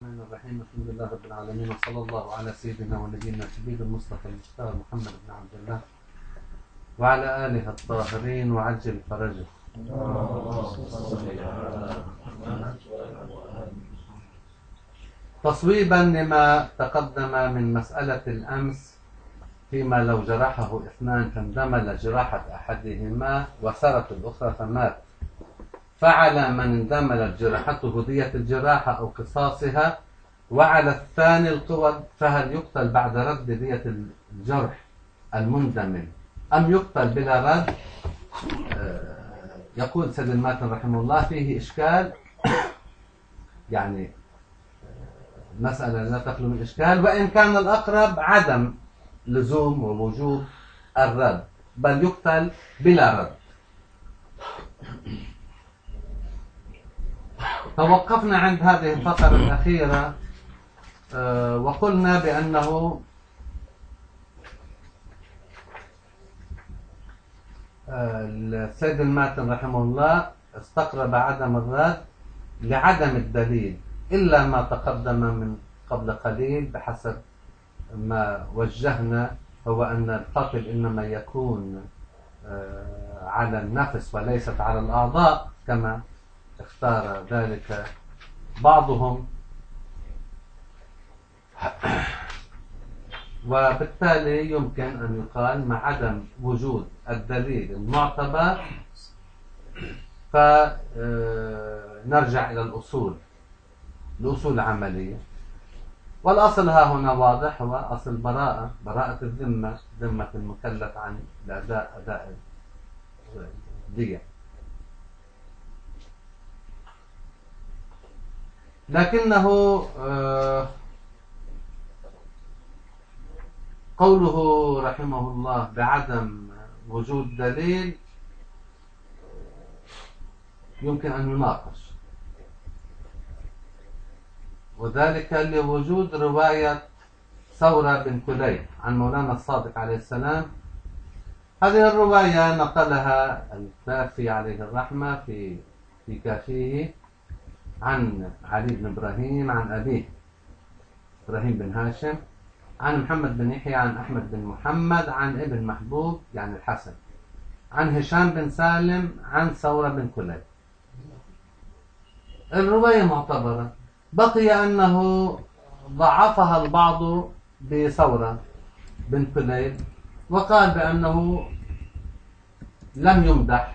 الرحمن الرحيم. الحمد لله رب العالمين، وصلى الله على سيدنا ونبينا الحبيب المصطفى المختار محمد بن عبد الله وعلى آله الطاهرين وعجل فرجه. تصويبا لما تقدم من مسألة الأمس، فيما لو جرحه اثنان فاندمل جراحة أحدهما وسرت الأخرى فمات، فعلى من اندملت جراحته دية الجراحة أو قصاصها، وعلى الثاني القود، فهل يقتل بعد رد دية الجرح المندمل أم يقتل بلا رد؟ يقول سيد الماتن رحمه الله فيه إشكال، يعني مسألة لا تخلو من إشكال، وإن كان الأقرب عدم لزوم ووجوب الرد، بل يقتل بلا رد. توقفنا عند هذه الفقرة الأخيرة وقلنا بأنه السيد الماتن رحمه الله استقرب عدم الرد لعدم الدليل، إلا ما تقدم من قبل قليل بحسب ما وجهنا، هو أن القتل إنما يكون على النفس وليست على الأعضاء كما اختار ذلك بعضهم، وبالتالي يمكن أن يقال مع عدم وجود الدليل المعتبر فنرجع إلى الأصول العملية. والأصل ها هنا واضح، هو أصل براءة الذمة، ذمة المكلف عن أداء الدية. لكنه قوله رحمه الله بعدم وجود دليل يمكن أن يناقش، وذلك لوجود رواية ثورة بن كليب عن مولانا الصادق عليه السلام. هذه الرواية نقلها الكافي عليه الرحمة في كافيه عن علي بن إبراهيم عن أبيه إبراهيم بن هاشم عن محمد بن يحيى عن أحمد بن محمد عن ابن محبوب يعني الحسن عن هشام بن سالم عن ثورة بن كليب. الرواية معتبرة، بقي أنه ضعفها البعض بثورة بن كليب وقال بأنه لم يمدح،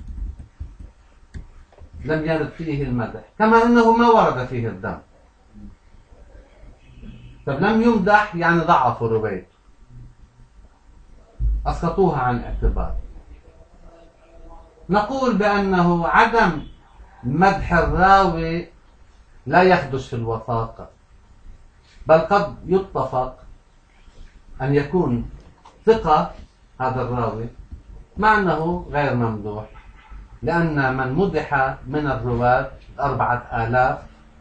لم يرد فيه المدح، كما أنه ما ورد فيه الدم. طب لم يمدح يعني ضعفوا روايته، أسقطوها عن الاعتبار. نقول بأنه عدم مدح الراوي لا يخدش في الوثاقة، بل قد يتفق أن يكون ثقة هذا الراوي مع أنه غير ممدوح، لأن من مدح من الرواة 4000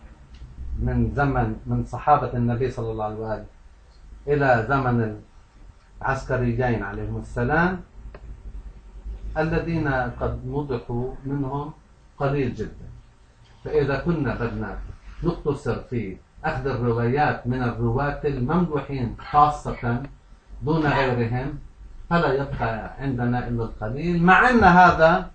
من صحابة النبي صلى الله عليه وآله إلى زمن العسكريين عليهم السلام، الذين قد مدحوا منهم قليل جدا. فإذا كنا بدنا نقتصر في أخذ الروايات من الرواة الممدوحين خاصة دون غيرهم، فلا يبقى عندنا إلا القليل، مع أن هذا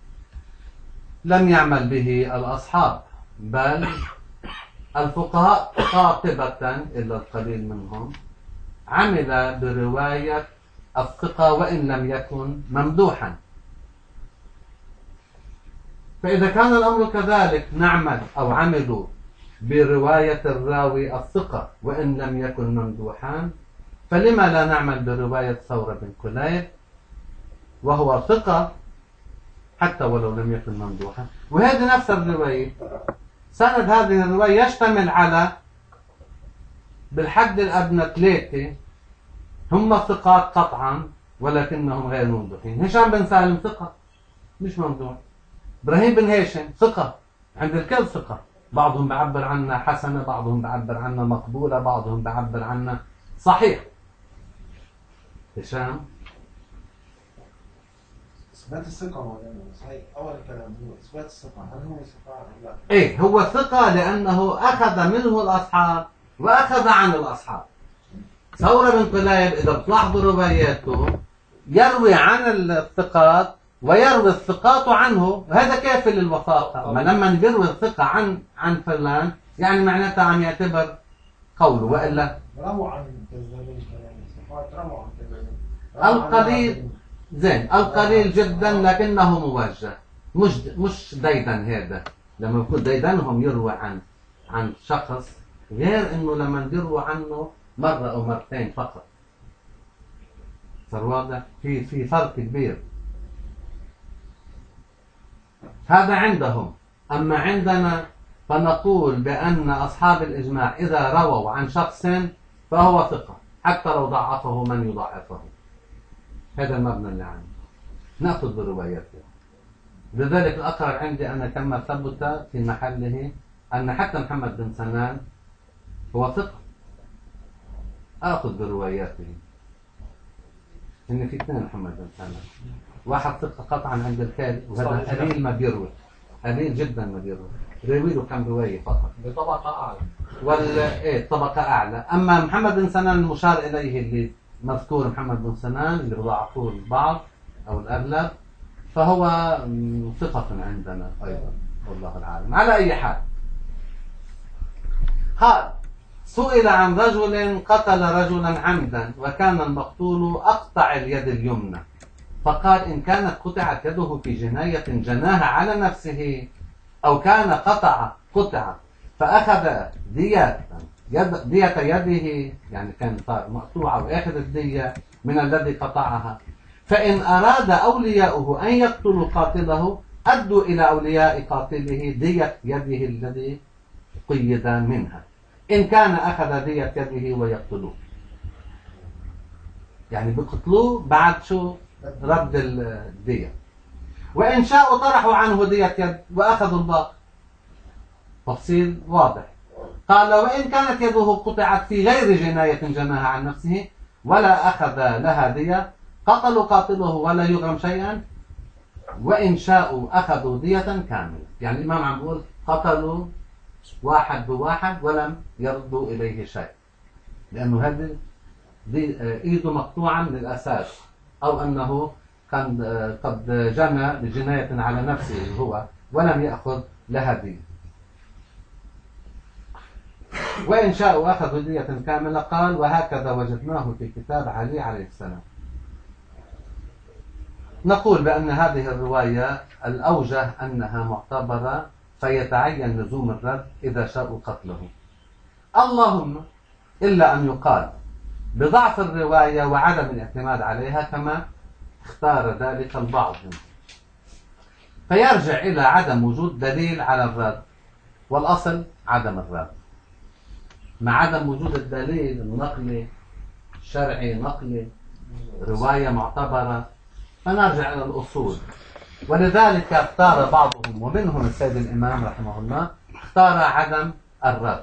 لم يعمل به الأصحاب، بل الفقهاء قاطبة إلا القليل منهم عمل برواية الثقة وإن لم يكن ممدوحا. فإذا كان الأمر كذلك نعمل أو عملوا برواية الراوي الثقة وإن لم يكن ممدوحا، فلما لا نعمل برواية ثورة بن كليب وهو ثقة حتى ولو لم يكن ممدوحا؟ وهذه نفس الرواية، سند هذه الرواية يشتمل على بالحد الأدنى 3 هم ثقات قطعا ولكنهم غير ممدوحين. هشام بن سالم ثقة مش ممدوح، إبراهيم بن هاشم ثقة عند الكل ثقة، بعضهم بعبر عنها حسنة، بعضهم بعبر عنها مقبولة، بعضهم بعبر عنها صحيح. هشام إثبات الثقة مولانا، صحيح أول الكلام هو إثبات الثقة، هل هو ثقة أم لا؟ إيه هو ثقة لأنه أخذ منه الأصحاب وأخذ عن الأصحاب. ثور بن قليب إذا بتلاحظوا رواياته يروي عن الثقات ويروي الثقات عنه، هذا كافي للوثاقة. ما لما بيروي الثقة عن فلان يعني معناتها عم يعتبر قوله، وإلا رووا عن كذابين، الثقات رووا عن كذابين القليل زين، القليل جدا لكنه موجه، مش ديدن. هذا لما يكون ديدنهم يروي عن شخص، غير انه لما يروي عنه مرة او مرتين فقط. صار واضح؟ في فرق كبير. هذا عندهم. اما عندنا فنقول بان اصحاب الاجماع اذا رووا عن شخص فهو ثقة حتى لو ضعفه من يضعفه. هذا المبنى اللي عندي، نأخذ برواياته. لذلك الأقرب عندي أنا كما ثبت في محله أن حتى محمد بن سنان هو ثقة، آخذ برواياته. إن في اثنين محمد بن سنان، واحد ثقة قطعا عند الكالي، وهذا قليل ما بيروي، قليل جدا ما بيروي، يروي له كم رواية فقط بطبقة أعلى. إيه طبقة أعلى. أما محمد بن سنان المشار إليه اللي مذكور محمد بن سنان اللي بضعفوه البعض أو الأغلب، فهو ثقة عندنا أيضا والله العالم. على أي حال، قال: سئل عن رجل قتل رجلا عمدا وكان المقتول أقطع اليد اليمنى، فقال: إن كانت قطعت يده في جناية جناها على نفسه أو كان قطع فأخذ دية يده، يعني كان صار مقطوعة وأخذ الدية من الذي قطعها، فإن أراد أولياؤه أن يقتلوا قاتله أدوا إلى أولياء قاتله دية يده الذي قيد منها، إن كان أخذ دية يده ويقتلوه. يعني بيقتلوه بعد شو؟ رد الدية. وإن شاءوا طرحوا عنه دية يد وأخذوا الباقي. تفصيل واضح. قال: وإن كانت يده قطعت في غير جناية جناها عن نفسه ولا أخذ لها دية قتلوا قاتله ولا يغرم شيئا، وإن شاءوا أخذوا دية كاملة. يعني الإمام عم بيقول قتلوا واحد بواحد ولم يردوا إليه شيء، لأنه هذه إيده مقطوعة من الأساس، أو أنه قد جنى بجناية على نفسه هو ولم يأخذ لها دية. وإن شاءوا أخذوا دية كاملة. قال: وهكذا وجدناه في كتاب علي عليه السلام. نقول بأن هذه الرواية الأوجه أنها معتبرة، فيتعين لزوم الرد إذا شاءوا قتله. اللهم إلا أن يقال بضعف الرواية وعدم الاعتماد عليها كما اختار ذلك البعض، فيرجع إلى عدم وجود دليل على الرد، والأصل عدم الرد. مع عدم وجود الدليل النقلي الشرعي، نقلي رواية معتبرة، فنرجع إلى الأصول. ولذلك اختار بعضهم ومنهم السيد الإمام رحمه الله اختار عدم الرد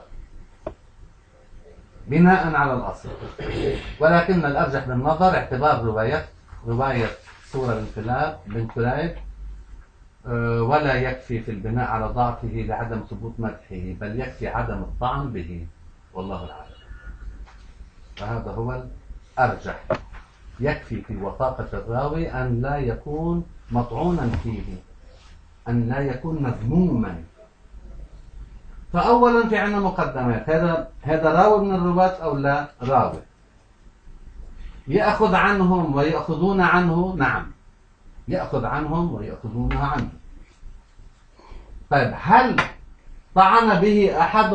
بناء على الأصل. ولكن الأرجح بالنظر اعتبار رواية سورة بن كليب ولا يكفي في البناء على ضعفه لعدم ثبوت مدحه، بل يكفي عدم الطعن به والله العالم. فهذا هو الأرجح. يكفي في وثاقة الراوي أن لا يكون مطعونا فيه، أن لا يكون مذموما. فأولا في عنا مقدمات، هذا راوي من الرواة أو لا راوي؟ يأخذ عنهم ويأخذون عنه؟ نعم، يأخذ عنهم ويأخذونها عنه. طيب هل طعن به أحد؟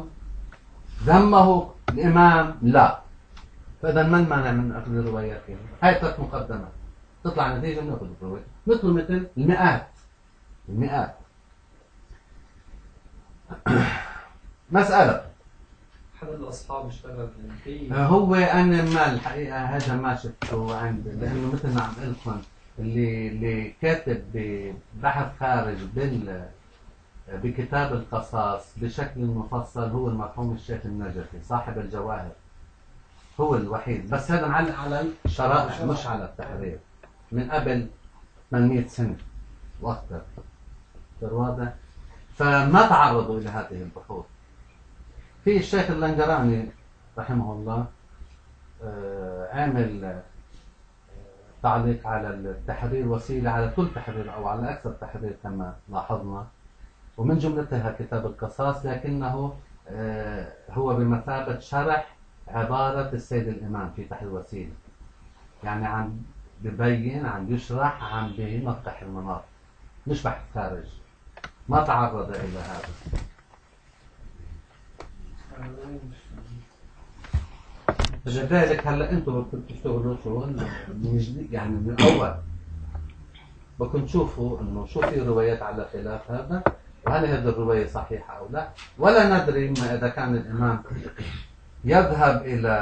ذمه الإمام؟ لا. فإذا ما المانع من أخذ رواياته؟ هاي 3 مقدمات تطلع نتيجة من أخذ الروايات، مثل المئات. مسألة أحد الأصحاب اشتغل فيه. هو أنا ما الحقيقة هذا ما شفته عندي، لأنه مثل ما عم قلت لكم اللي كاتب ببحث خارج بكتاب القصاص بشكل مفصل هو المرحوم الشيخ النجفي صاحب الجواهر، هو الوحيد. بس هذا معلق على الشرائع مش على التحرير من قبل 800 سنة وأكثر. واضح؟ فما تعرضوا إلى هذه البحوث. في الشيخ اللنجراني رحمه الله عمل تعليق على التحرير وسيلة على كل تحرير أو على أكثر تحرير كما لاحظنا، ومن جملتها كتاب القصاص، لكنه هو بمثابة شرح عبارة السيد الإمام في تحرير وسيلة، يعني عم ببين، عم يشرح، عم بينطح المناط، مش بحث خارج، ما تعرض إلى هذا. لذلك هلا انتم بدكم تشتغلوا شغل من جديد، يعني من الاول بدكم تشوفوا انه شو في روايات على خلاف هذا، وهل هذه الروايه صحيحه او لا، ولا ندري ما اذا كان الامام يذهب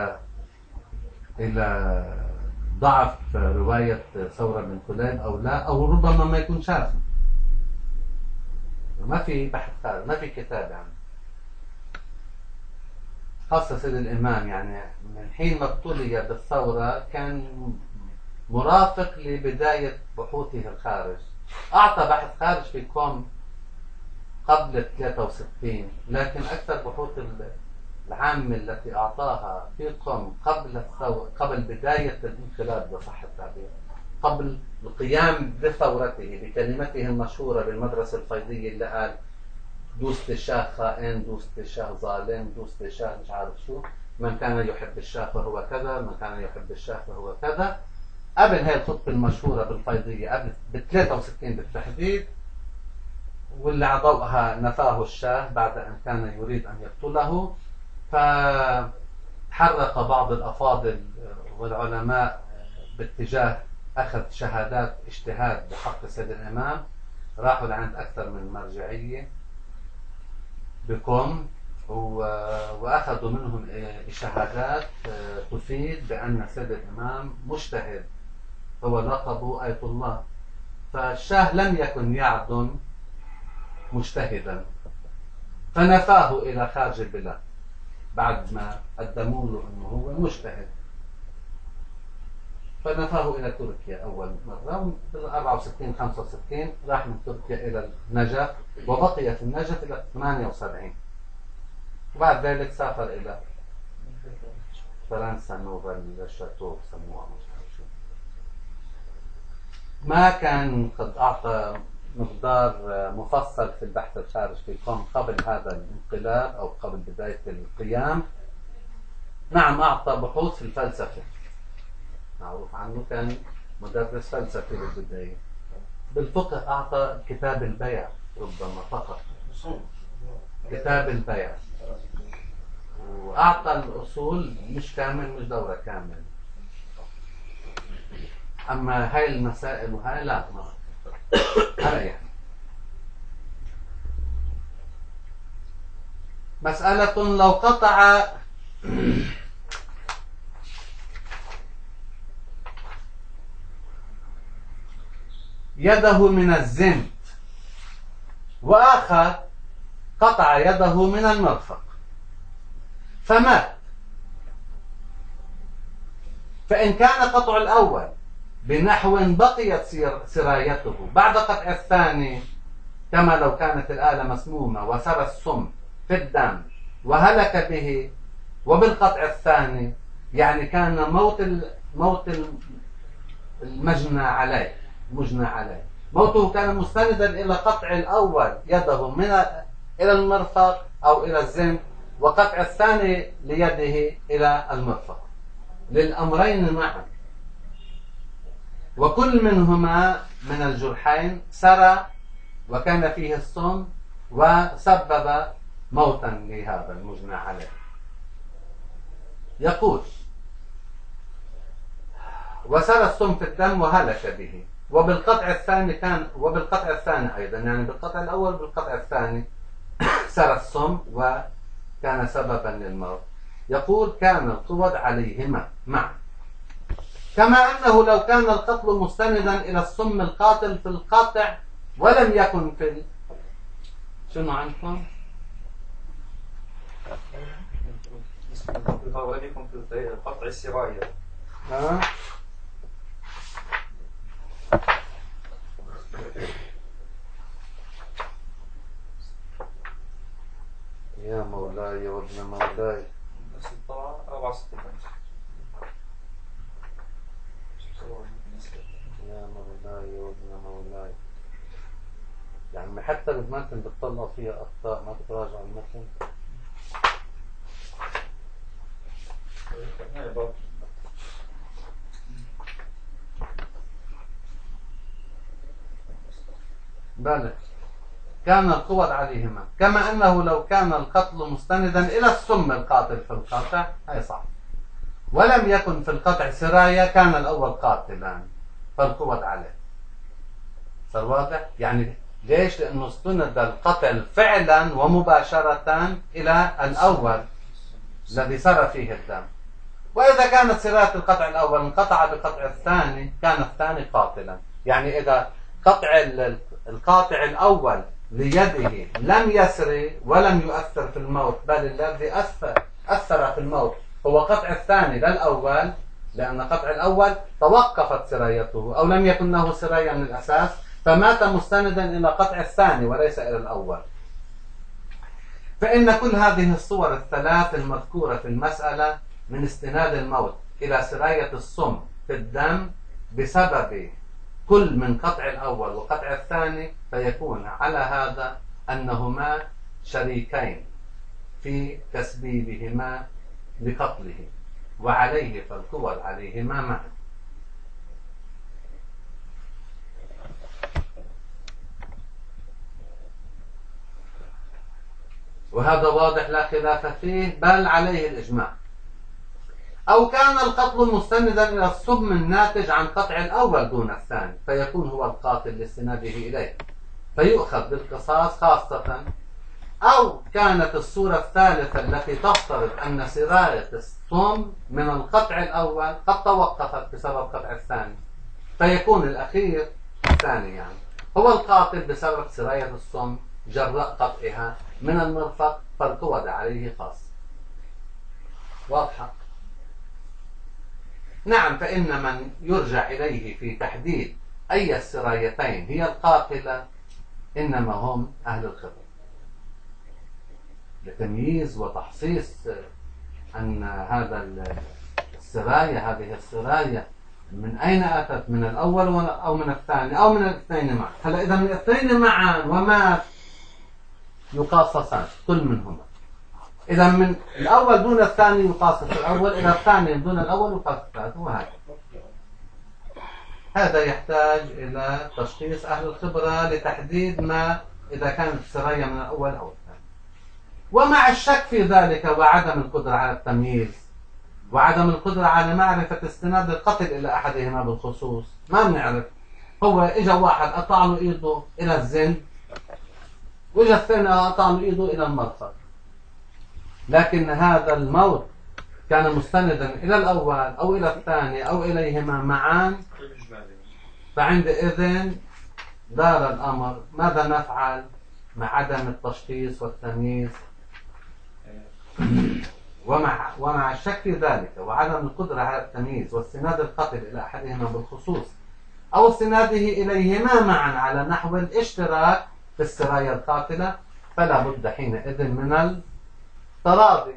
الى ضعف روايه ثوره بن كليب او لا، او ربما ما يكون شاذ. ما في بحث خارج، ما في كتاب يعني. خاصة سيد الإمام يعني من حين ما ابتلي بالثورة كان مرافق لبداية بحوثه الخارج. أعطى بحث خارج في قم قبل 63، لكن أكثر بحوث العامة التي أعطاها في قم قبل بداية الانقلاب بصح التعبير، قبل القيام بثورته، بكلمته المشهورة بالمدرسة الفيضية اللي قال دوست الشاه خائن، دوست الشاه ظالم، دوست الشاه مش عارف شو، من كان يحب الشاه فهو كذا، من كان يحب الشاه فهو كذا. قبل هاي الخطبة المشهورة بالفيضية قبل ب 63 بالتحديد، واللي على ضوءها نفاه الشاه بعد أن كان يريد أن يقتله. فتحرك بعض الأفاضل والعلماء باتجاه أخذ شهادات اجتهاد بحق سيد الإمام، راحوا لعند أكثر من مرجعية بكم وأخذوا منهم شهادات تفيد بأن سيد الإمام مجتهد، هو لقبه آية الله. فالشاه لم يكن يعدم مجتهدا، فنفاه إلى خارج البلاد بعد ما قدموا له أنه هو مجتهد، فنفاه إلى تركيا أول مرة بال 64 65 راح من تركيا إلى النجف، وبقي في النجف إلى 78، وبعد ذلك سافر إلى فرنسا، نوفل شاتو سموها مش عارف شو. ما كان قد أعطى مقدار مفصل في البحث الخارج في قم قبل هذا الانقلاب أو قبل بداية القيام. نعم أعطى بحوث في الفلسفة، معروف عنه كان مدرس فلسفة بالبداية. بالفقه أعطى كتاب البيع ربما فقط، كتاب البيع، وأعطى الأصول مش كامل، مش دورة كامل. أما هاي المسائل وهاي لا، ما هلا يعني مسألة لو قطع يده من الزنت وآخر قطع يده من المرفق فمات، فإن كان قطع الأول بنحو بقيت سرايته بعد قطع الثاني، كما لو كانت الآلة مسمومة وسرى السم في الدم وهلك به، وبالقطع الثاني يعني كان موت المجنى عليه، موته كان مستندا إلى قطع الأول يده إلى المرفق أو إلى الزنت، وقطع الثاني ليده إلى المرفق، للأمرين معا، وكل منهما من الجرحين سرى وكان فيه السم وسبب موتا لهذا المجنى عليه. يقول وسرى السم في الدم وهلك به، وبالقطع الثاني أيضا، يعني بالقطع الأول بالقطع الثاني سرى السم وكان سببا للموت. يقول كان القوض عليهما معا، كما أنه لو كان القتل مستندا إلى السم القاتل في القاطع ولم يكن في شنو عندكم؟ ولم يكن في قطع السراية. وابن مولاي. نفس الطبعة 64. يا مولاي وابن مولاي. يعني حتى بالمتن بتطلع فيها أخطاء، ما بتراجع المتن. بلى كان القوض عليهما، كما أنه لو كان القتل مستندا إلى السم القاتل في القاطع، هي صح، ولم يكن في القطع سراية، كان الأول قاتلا فالقوض عليه. صار واضح؟ يعني ليش؟ لأنه استند القتل فعلا ومباشرة إلى الأول الذي سرى فيه الدم. وإذا كانت سراية القطع الأول انقطع بقطع الثاني، كان الثاني قاتلا. يعني إذا قطع القاطع الأول ليده لم يسري ولم يؤثر في الموت، بل الذي أثر في الموت هو قطع الثاني للأول، لأن قطع الأول توقفت سرايته أو لم يكن له سراية من الأساس، فمات مستندا إلى قطع الثاني وليس إلى الأول. فإن كل هذه الصور الثلاث المذكورة في المسألة من استناد الموت إلى سراية السم في الدم بسبب كل من قطع الأول وقطع الثاني، فيكون على هذا أنهما شريكين في تسبيبهما لقتله، وعليه فالقوض عليهما معا. وهذا واضح لا خلاف فيه، بل عليه الإجماع. أو كان القتل مستندا إلى السم الناتج عن قطع الأول دون الثاني، فيكون هو القاتل لاستناده إليه فيؤخذ بالقصاص خاصة. أو كانت الصورة الثالثة التي تفترض أن سراية السم من القطع الأول قد توقفت بسبب قطع الثاني، فيكون الأخير الثاني يعني هو القاتل بسبب سراية السم جراء قطعها من المرفق، فالقوض عليه خاص. واضحة؟ نعم. فإن من يرجع إليه في تحديد أي السرايتين هي القاتلة إنما هم أهل الخبرة، لتمييز وتحصيص أن هذا السراية، هذه السراية من أين أتت، من الأول أو من الثاني أو من الاثنين معا. هلا إذا من الاثنين معا ومات يقاصصان كل منهما. إذا من الأول دون الثاني يقاصص الأول، إذا الثاني دون الأول يقاصص الثالث، وهكذا. هذا يحتاج إلى تشخيص أهل الخبرة لتحديد ما إذا كانت السراية من الأول أو الثاني. ومع الشك في ذلك وعدم القدرة على التمييز وعدم القدرة على معرفة استناد القتل إلى أحدهما بالخصوص، ما بنعرف. هو إجا واحد قطع له إيده إلى الزند، وإجا الثاني قطع له إيده إلى المرفق، لكن هذا الموت كان مستندا إلى الأول أو إلى الثاني أو إليهما معا، فعندئذ دار الأمر ماذا نفعل مع عدم التشخيص والتمييز ومع الشك في ذلك وعدم القدرة على التمييز واستناد القتل إلى أحدهما بالخصوص أو استناده إليهما معا على نحو الاشتراك في السرايا القاتلة، فلا بد حينئذ من التراضي.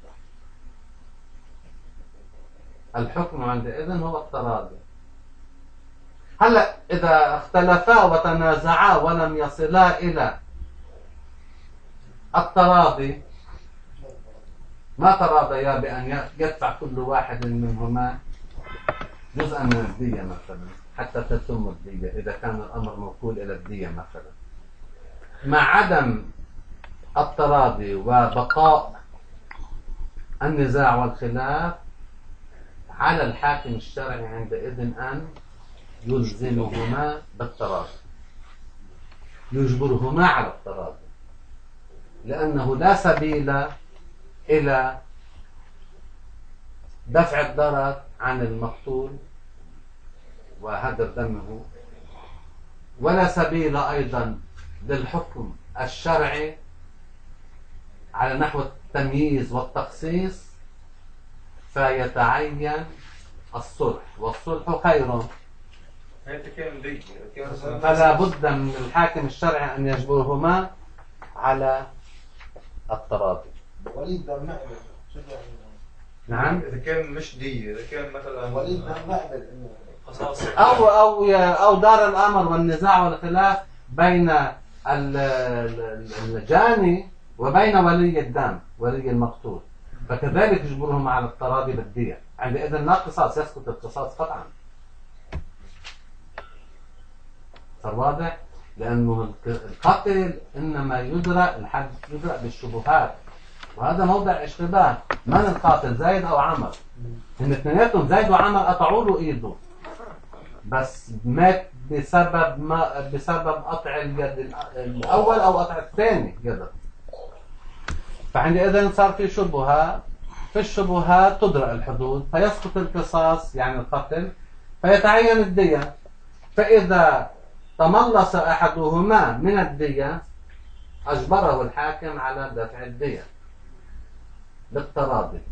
الحكم عندئذ هو التراضي. هلا إذا اختلفا وتنازعا ولم يصلا إلى التراضي، ما تراضيا بأن يدفع كل واحد منهما جزءا من الدية مثلا حتى تتم الدية، إذا كان الأمر موكول إلى الدية مثلا، مع عدم التراضي وبقاء النزاع والخلاف، على الحاكم الشرعي عندئذ أن يلزمهما بالتراضي، يجبرهما على التراضي، لأنه لا سبيل إلى دفع الضرر عن المقتول وهدر دمه، ولا سبيل أيضا للحكم الشرعي على نحو التمييز والتخصيص، فيتعين الصلح، والصلح خير. فلا بد من الحاكم الشرعي أن يجبرهما على التراضي. وليد دم مقبل شو يعني؟ نعم. إذا كان مش دية، إذا كان مثلا وليد دم مقبل إنه قصاص أو دار الأمر والنزاع والخلاف بين الجاني وبين ولي الدم ولي المقتول، فكذلك يجبرهم على التراضي بالدية. عندئذ لا قصاص، يسقط القصاص قطعا. صار واضح؟ لأنه القتل إنما يدرى، الحد يدرى بالشبهات، وهذا موضع اشتباه. من القاتل، زيد أو عمر؟ هن اثنيناتهم زيد وعمر قطعوا له إيده، بس مات بسبب قطع اليد الأول أو قطع الثاني يده. فعندئذ صار في شبهة، في الشبهات تدرأ الحدود، فيسقط القصاص يعني القتل، فيتعين الدية. فإذا تملص أحدهما من الدية أجبره الحاكم على دفع الدية بالتراضي.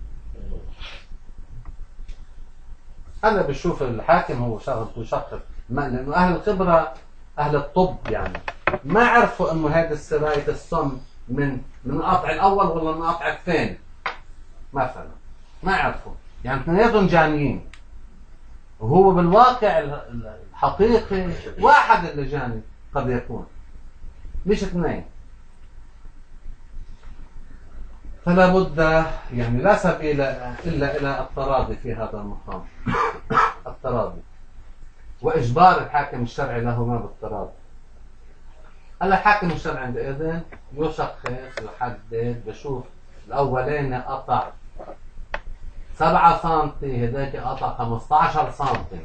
أنا بشوف الحاكم هو شغلته يشخص، لأنه أهل الخبرة أهل الطب يعني ما عرفوا إنه هذه السراية السم من القطع الأول ولا من القطع الثاني مثلا، ما عرفوا، يعني اثنيناتهم جانيين، وهو بالواقع الحقيقي واحد اللي جاني قد يكون، مش اثنين. فلا بد يعني لا سبيل إلا إلى التراضي في هذا المقام، التراضي وإجبار الحاكم الشرعي لهما بالتراضي. الحاكم الشرعي عندئذ يشخص يحدد، بشوف الأولين قطع 7 سنتي، هذاك قطع 15 سنتي،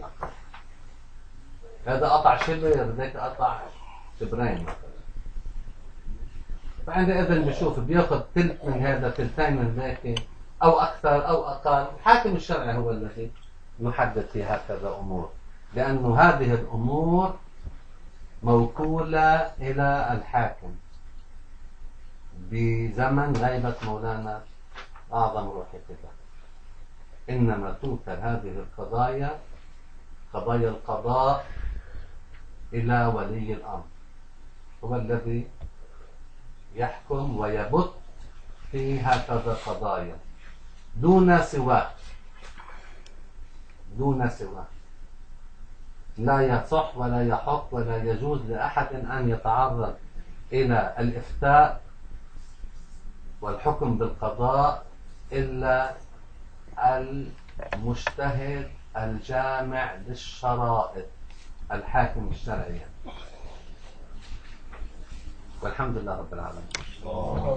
هذا قطع شبر، هذاك قطع شبرين مثلا. فعندئذ بشوف بياخذ ثلث من هذا، ثلثين من ذاك، أو أكثر أو أقل. الحاكم الشرعي هو الذي يحدد في هكذا أمور، لأنه هذه الأمور موكولة إلى الحاكم بزمن غيبة مولانا أعظم روح الكتاب. إنما توكل هذه القضايا، قضايا القضاء، إلى ولي الأمر، هو الذي يحكم ويبت في هكذا قضايا دون سواه، دون سواه. لا يصح ولا يحق ولا يجوز لأحد أن يتعرض إلى الإفتاء والحكم بالقضاء إلا المجتهد الجامع للشرائط، الحاكم الشرعي. والحمد لله رب العالمين.